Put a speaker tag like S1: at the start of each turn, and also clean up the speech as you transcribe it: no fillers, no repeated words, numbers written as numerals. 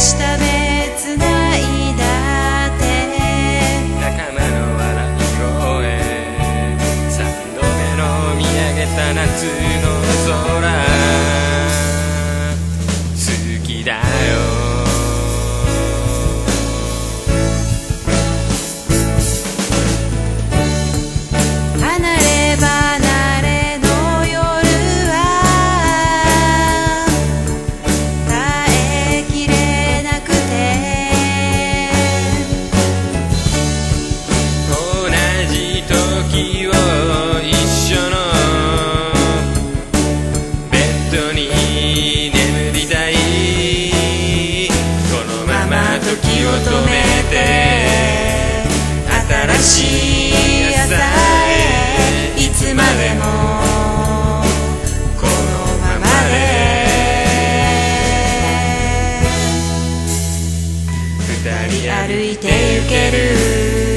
S1: した目つないだ手、
S2: 仲間の笑い声、3度目の見上げた夏の空、好きだよ。
S1: 離れ離れの夜は耐えきれなくて、
S2: 同じ時を一緒のベッドに眠りたい。このまま時を止めて新しい朝へ、いつまでもこのままで
S1: 二人歩いて行ける